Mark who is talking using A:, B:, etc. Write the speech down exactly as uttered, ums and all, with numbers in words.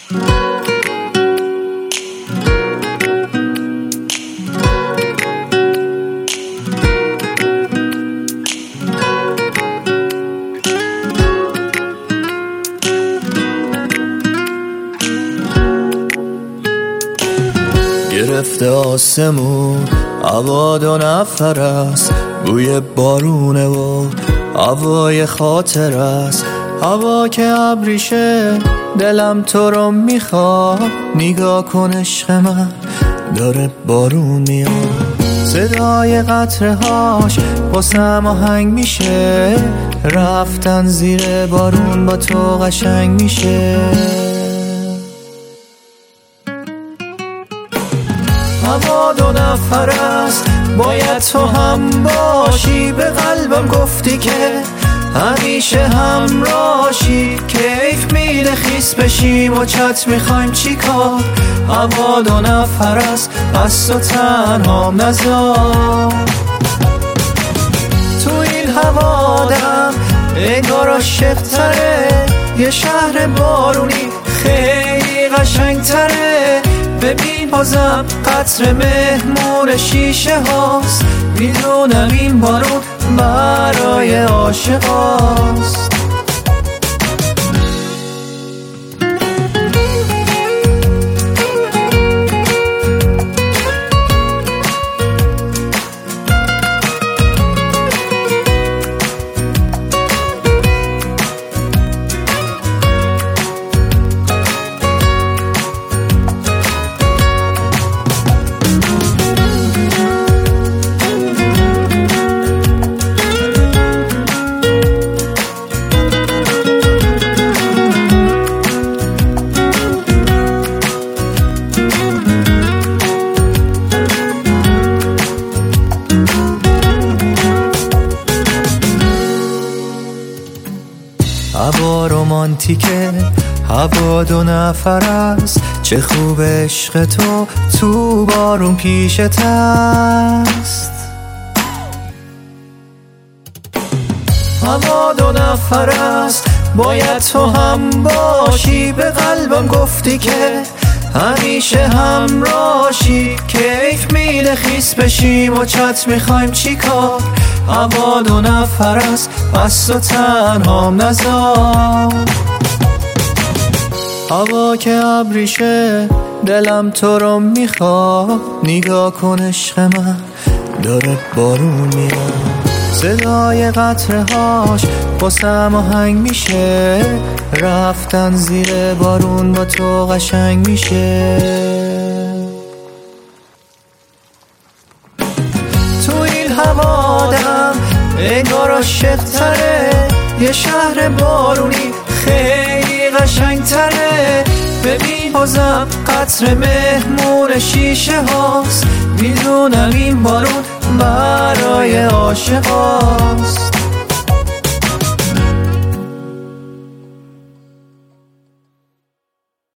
A: گرفته آسمون هوا دو نفر است، بوی بارونه و هوای خاطر است. هوا که ابریشه دلم تو رو میخواد، نگاه کن عشق من داره بارون میاد. صدای قطره هاش واسم آهنگ میشه، رفتن زیر بارون با تو قشنگ میشه. هوا دو نفر است، باید تو هم باشی. به قلبم گفتی که همیشه همراشی، کیف میده خیس بشیم و چت میخوایم چی کار. هوا دو نفر است، پس تو تنهام نذار. تو این هوا دم انگار عاشق تره، یه شهر بارونی خیلی قشنگ تره. ببین بازم قطر مهمون شیشه هاست، میدونم این بارون برای عاشق هاست. هوا رومانتیکه، هوا دو نفر است، چه خوب عشق تو تو بارون پیشت است. هوا دو نفر است، باید تو هم باشی. به قلبم گفتی که همیشه همراشی، کیف میده خیس بشیم و چت میخوایم چی کار. هوا دو نفر است، پس تو تنهام نذار. هوا که ابریشه دلم تو رو میخواد، نگاه کن عشق من داره بارون میاد. صدای قطره هاش واسم آهنگ میشه، رفتن زیر بارون با تو قشنگ میشه. تو این هوا دم انگار عاشق تره، یه شهر بارونی خیلی قشنگ تره. ببین بازم قطر مهمون شیشه هاست، میدونم این بارون برای عاشق هاست.